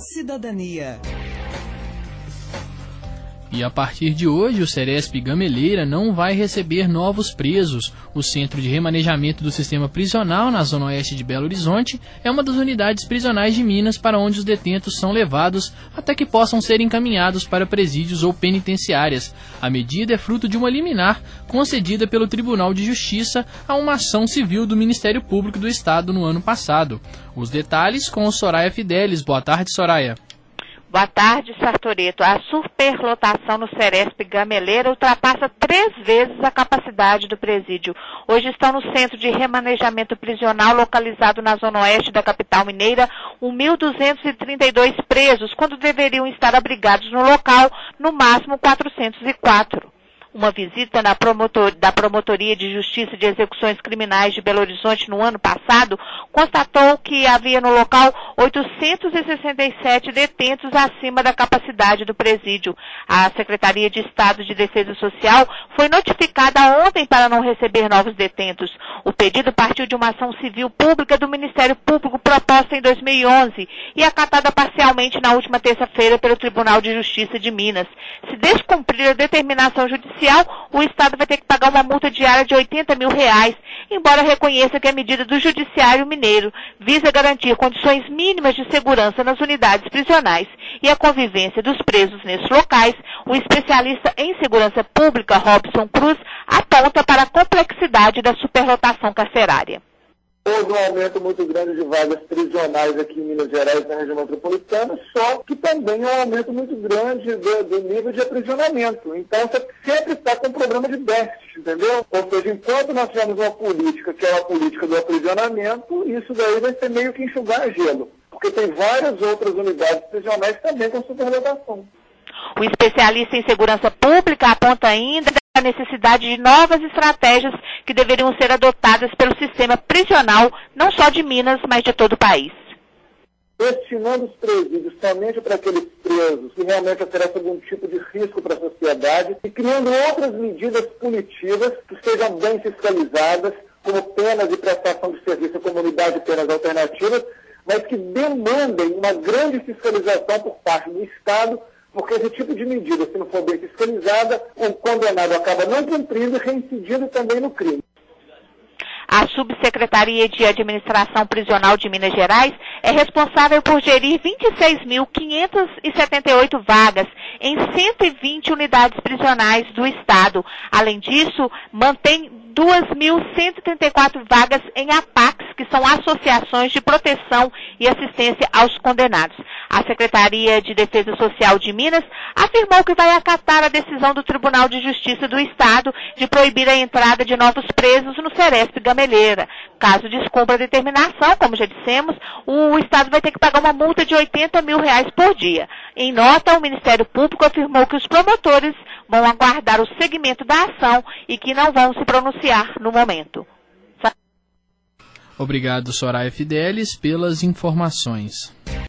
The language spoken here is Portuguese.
Cidadania. E a partir de hoje, o Ceresp Gameleira não vai receber novos presos. O Centro de Remanejamento do Sistema Prisional, na Zona Oeste de Belo Horizonte, é uma das unidades prisionais de Minas para onde os detentos são levados até que possam ser encaminhados para presídios ou penitenciárias. A medida é fruto de uma liminar concedida pelo Tribunal de Justiça a uma ação civil do Ministério Público do Estado no ano passado. Os detalhes com Soraya Fidelis. Boa tarde, Soraya. Boa tarde, Sartoreto. A superlotação no Ceresp Gameleira ultrapassa 3 vezes a capacidade do presídio. Hoje estão no Centro de Remanejamento Prisional, localizado na zona oeste da capital mineira, 1.232 presos, quando deveriam estar abrigados no local, no máximo 404. Uma visita da Promotoria de Justiça de Execuções Criminais de Belo Horizonte no ano passado constatou que havia no local 867 detentos acima da capacidade do presídio. A Secretaria de Estado de Defesa Social foi notificada ontem para não receber novos detentos. O pedido partiu de uma ação civil pública do Ministério Público proposta em 2011 e acatada parcialmente na última terça-feira pelo Tribunal de Justiça de Minas. Se descumprir a determinação judicial, o Estado vai ter que pagar uma multa diária de R$80 mil, embora reconheça que a medida do Judiciário Mineiro visa garantir condições mínimas de segurança nas unidades prisionais e a convivência dos presos nesses locais. O especialista em segurança pública, Robson Cruz, aponta para a complexidade da superlotação carcerária. Houve um aumento muito grande de vagas prisionais aqui em Minas Gerais, na região metropolitana, só que também é um aumento muito grande do nível de aprisionamento. Então, você sempre está com um problema de déficit, entendeu? Ou seja, enquanto nós tivermos uma política, que é a política do aprisionamento, isso daí vai ser meio que enxugar gelo. Porque tem várias outras unidades prisionais também com superlotação. O especialista em segurança pública aponta ainda a necessidade de novas estratégias que deveriam ser adotadas pelo sistema prisional, não só de Minas, mas de todo o país. Destinando os presídios somente para aqueles presos que realmente oferecem algum tipo de risco para a sociedade e criando outras medidas punitivas que sejam bem fiscalizadas, como penas de prestação de serviço à comunidade e penas alternativas, mas que demandem uma grande fiscalização por parte do Estado, porque esse tipo de medida, se não for bem fiscalizada, o condenado acaba não cumprindo e reincidindo também no crime. A Subsecretaria de Administração Prisional de Minas Gerais é responsável por gerir 26.578 vagas em 120 unidades prisionais do Estado. Além disso, mantém 2.134 vagas em APACs, que são associações de proteção e assistência aos condenados. A Secretaria de Defesa Social de Minas afirmou que vai acatar a decisão do Tribunal de Justiça do Estado de proibir a entrada de novos presos no Ceresp Gameleira. Caso descumpra a determinação, como já dissemos, o Estado vai ter que pagar uma multa de R$80 mil por dia. Em nota, o Ministério Público afirmou que os promotores vão aguardar o segmento da ação e que não vão se pronunciar no momento. Obrigado, Soraya Fidelis, pelas informações.